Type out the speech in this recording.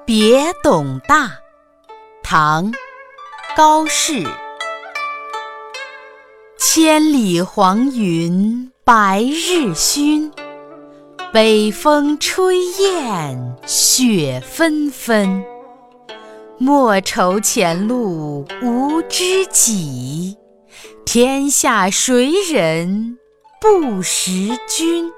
别董大，唐·高适。千里黄云白日曛，北风吹雁雪纷纷。莫愁前路无知己，天下谁人不识君。